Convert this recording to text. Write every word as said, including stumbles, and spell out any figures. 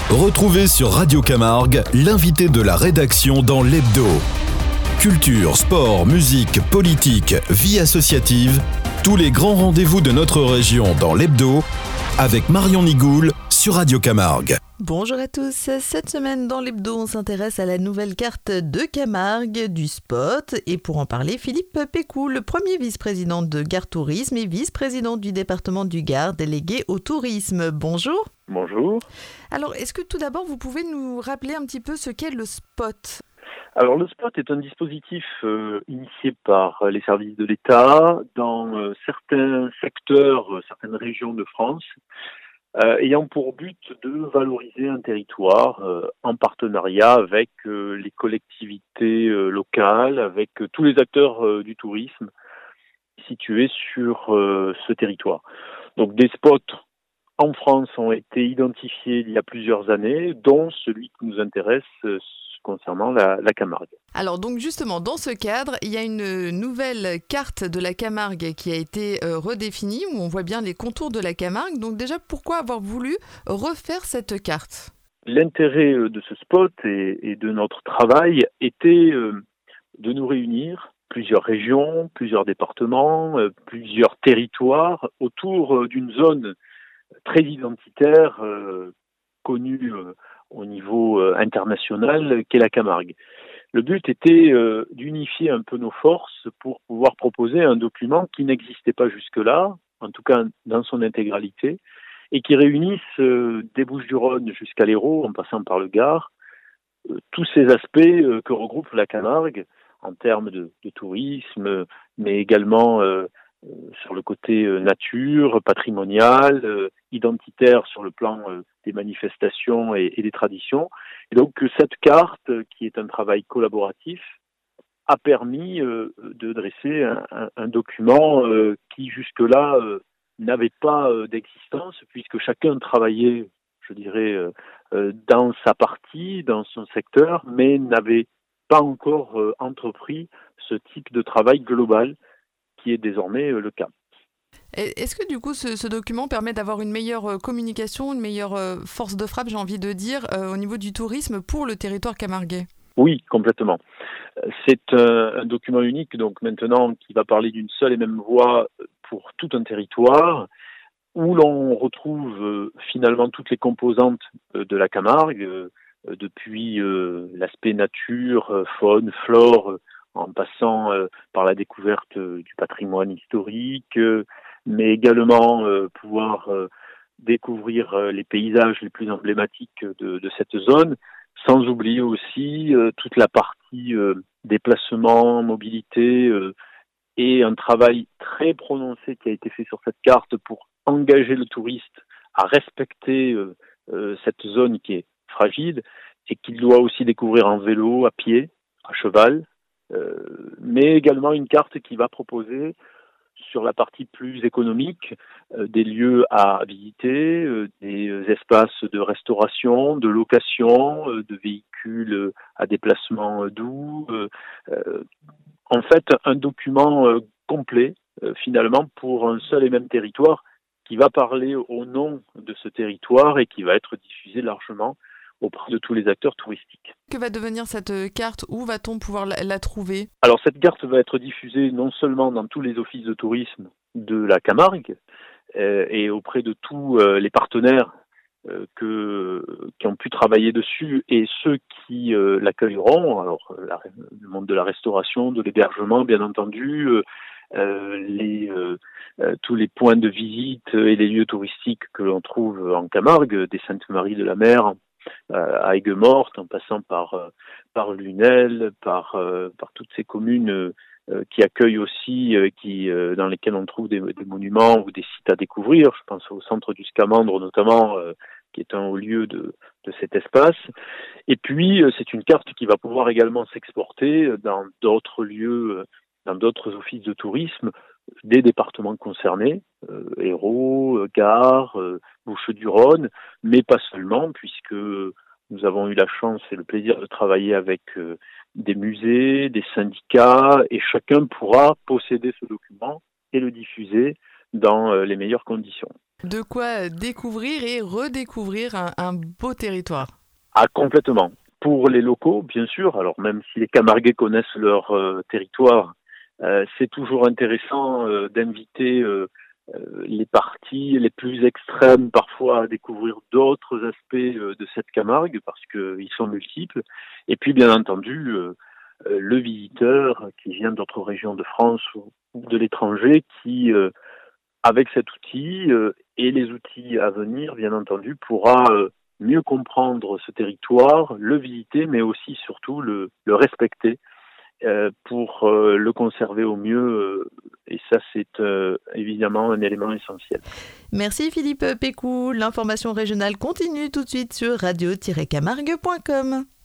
Retrouvez sur Radio Camargue l'invité de la rédaction dans l'Hebdo. Culture, sport, musique, politique, vie associative, tous les grands rendez-vous de notre région dans l'Hebdo avec Marion Nigoul sur Radio Camargue. Bonjour à tous, cette semaine dans l'Hebdo, on s'intéresse à la nouvelle carte de Camargue du spot. Et pour en parler, Philippe Pécou, le premier vice-président de Gard Tourisme et vice-président du département du Gard, délégué au tourisme. Bonjour. Bonjour. Alors, est-ce que tout d'abord, vous pouvez nous rappeler un petit peu ce qu'est le spot ? Alors, le spot est un dispositif euh, initié par les services de l'État dans euh, certains secteurs, euh, certaines régions de France, Euh, ayant pour but de valoriser un territoire euh, en partenariat avec euh, les collectivités euh, locales, avec euh, tous les acteurs euh, du tourisme situés sur euh, ce territoire. Donc des spots en France ont été identifiés il y a plusieurs années, dont celui qui nous intéresse euh, concernant la, la Camargue. Alors donc justement, dans ce cadre, il y a une nouvelle carte de la Camargue qui a été euh, redéfinie, où on voit bien les contours de la Camargue. Donc déjà, pourquoi avoir voulu refaire cette carte ? L'intérêt de ce spot et, et de notre travail était euh, de nous réunir, plusieurs régions, plusieurs départements, euh, plusieurs territoires, autour euh, d'une zone très identitaire, euh, connue euh, au niveau euh, international, qu'est la Camargue. Le but était euh, d'unifier un peu nos forces pour pouvoir proposer un document qui n'existait pas jusque-là, en tout cas dans son intégralité, et qui réunisse euh, des Bouches-du-Rhône jusqu'à l'Hérault, en passant par le Gard, euh, tous ces aspects euh, que regroupe la Camargue en termes de, de tourisme, mais également euh, euh, sur le côté euh, nature, patrimonial, euh, identitaire sur le plan euh, des manifestations et, et des traditions. Et donc cette carte, qui est un travail collaboratif, a permis euh, de dresser un, un, un document euh, qui jusque-là euh, n'avait pas euh, d'existence, puisque chacun travaillait, je dirais, euh, euh, dans sa partie, dans son secteur, mais n'avait pas encore euh, entrepris ce type de travail global qui est désormais euh, le cas. Est-ce que du coup ce, ce document permet d'avoir une meilleure communication, une meilleure force de frappe, j'ai envie de dire, euh, au niveau du tourisme pour le territoire camarguais ? Oui, complètement. C'est un, un document unique, donc maintenant, qui va parler d'une seule et même voix pour tout un territoire, où l'on retrouve euh, finalement toutes les composantes euh, de la Camargue, euh, depuis euh, l'aspect nature, euh, faune, flore, euh, en passant euh, par la découverte euh, du patrimoine historique, euh, mais également euh, pouvoir euh, découvrir euh, les paysages les plus emblématiques de, de cette zone, sans oublier aussi euh, toute la partie euh, déplacement, mobilité, euh, et un travail très prononcé qui a été fait sur cette carte pour engager le touriste à respecter euh, euh, cette zone qui est fragile et qu'il doit aussi découvrir en vélo, à pied, à cheval, euh, mais également une carte qui va proposer sur la partie plus économique, euh, des lieux à visiter, euh, des espaces de restauration, de location, euh, de véhicules euh, à déplacement euh, doux. Euh, euh, en fait, un document euh, complet, euh, finalement, pour un seul et même territoire, qui va parler au nom de ce territoire et qui va être diffusé largement auprès de tous les acteurs touristiques. Que va devenir cette carte ? Où va-t-on pouvoir la, la trouver ? Alors cette carte va être diffusée non seulement dans tous les offices de tourisme de la Camargue euh, et auprès de tous euh, les partenaires euh, que, qui ont pu travailler dessus et ceux qui euh, l'accueilleront, alors la, le monde de la restauration, de l'hébergement bien entendu, euh, euh, les, euh, euh, tous les points de visite et les lieux touristiques que l'on trouve en Camargue, des Saintes-Maries de la Mer, à Aigues-Mortes, en passant par par Lunel, par par toutes ces communes euh, qui accueillent aussi, euh, qui euh, dans lesquelles on trouve des, des monuments ou des sites à découvrir. Je pense au centre du Scamandre notamment, euh, qui est un haut lieu de de cet espace. Et puis euh, c'est une carte qui va pouvoir également s'exporter dans d'autres lieux, dans d'autres offices de tourisme des départements concernés, euh, Hérault, Gard, euh, Bouches-du-Rhône, mais pas seulement, puisque nous avons eu la chance et le plaisir de travailler avec euh, des musées, des syndicats, et chacun pourra posséder ce document et le diffuser dans euh, les meilleures conditions. De quoi découvrir et redécouvrir un, un beau territoire. Ah, complètement. Pour les locaux, bien sûr, alors même si les Camarguais connaissent leur euh, territoire, euh, c'est toujours intéressant euh, d'inviter euh, euh, les parties les plus extrêmes parfois à découvrir d'autres aspects euh, de cette Camargue parce qu'ils sont multiples. Et puis bien entendu, euh, euh, le visiteur qui vient d'autres régions de France ou, ou de l'étranger qui, euh, avec cet outil euh, et les outils à venir, bien entendu, pourra euh, mieux comprendre ce territoire, le visiter, mais aussi surtout le, le respecter euh, pour euh, le conserver au mieux. Euh, et ça, c'est euh, évidemment un élément essentiel. Merci Philippe Pécou. L'information régionale continue tout de suite sur radio tiret camargue point com.